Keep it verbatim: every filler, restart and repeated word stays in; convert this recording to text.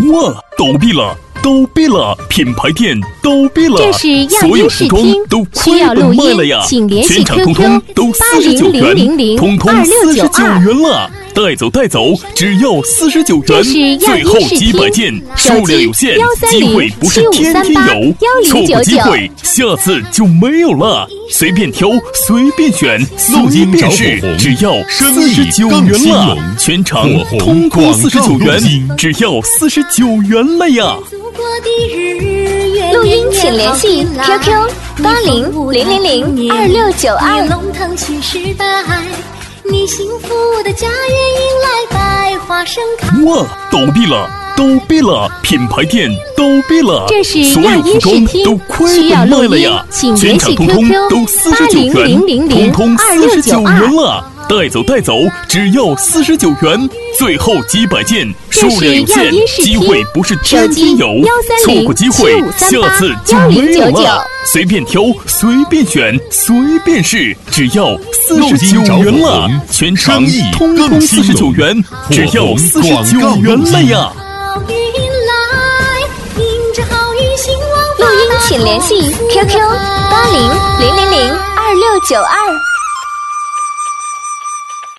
哇，倒闭了！倒闭了！品牌店倒闭了！ 这是亚所有音视服装听， 都需要录音亏本卖了呀！ 请联系全场 Q 通通 Q 都八四十九零零零元， 零通通二四十九六九二。 元了！带走带走，只要四十九元。 这是亚最后音视几百件， 听， 数量有限，机会不是天天有，错过机会，下次就没有了。随便挑，随便选，随便试，只要四十九元了。全场通通四十九元，只要四十九元了呀！ 录音请联系 Q Q 八零零零零二六九二。 龙腾蓄势百，你幸福的家园迎来百花盛开。 哇，倒闭了！倒闭了！品牌店倒闭了！ 这是所亚有服装音视听， 都亏需要本录音卖了呀！ 请全联系场通通 Q 都 Q 四八零十九元， 零零零通通二四十九六九二。 元了。带走带走，只要四十九元，最后几百件，数量有限，机会不是天天有，错过机会，下次就没有了。随便挑，随便选，随便试，只要四十九元了。全场通通四十九元，只要四十九元了呀！ 好运来，迎着好运兴旺发录音达请联系 Q Q 八零零零零二六九二。